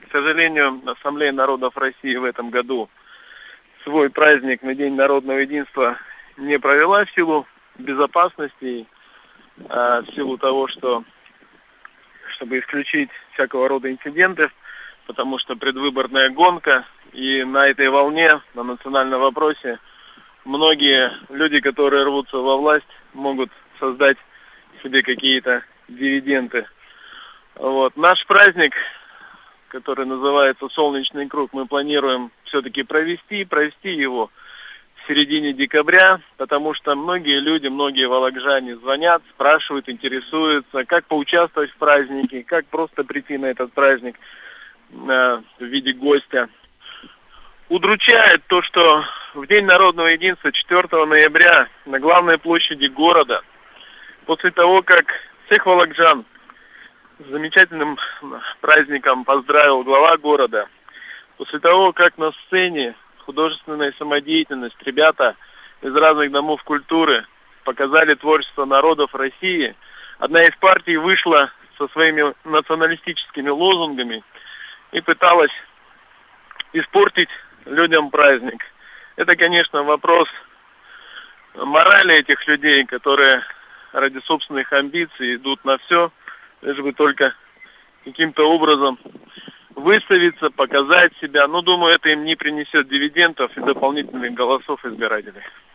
К сожалению, Ассамблея народов России в этом году свой праздник на День народного единства не провела в силу безопасности, в силу того, чтобы исключить всякого рода инциденты, потому что предвыборная гонка, и на этой волне, на национальном вопросе, многие люди, которые рвутся во власть, могут создать себе какие-то дивиденды. Вот. Наш праздник, который называется «Солнечный круг», мы планируем все-таки провести его в середине декабря, потому что многие люди, многие волокжане звонят, спрашивают, интересуются, как поучаствовать в празднике, как просто прийти на этот праздник в виде гостя. Удручает то, что в День народного единства 4 ноября на главной площади города, после того, как всех волокжан с замечательным праздником поздравил глава города, после того, как на сцене художественная самодеятельность, ребята из разных домов культуры показали творчество народов России, одна из партий вышла со своими националистическими лозунгами и пыталась испортить людям праздник. Это, конечно, вопрос морали этих людей, которые ради собственных амбиций идут на все, лишь бы только каким-то образом выставиться, показать себя. Но, думаю, это им не принесет дивидендов и дополнительных голосов избирателей.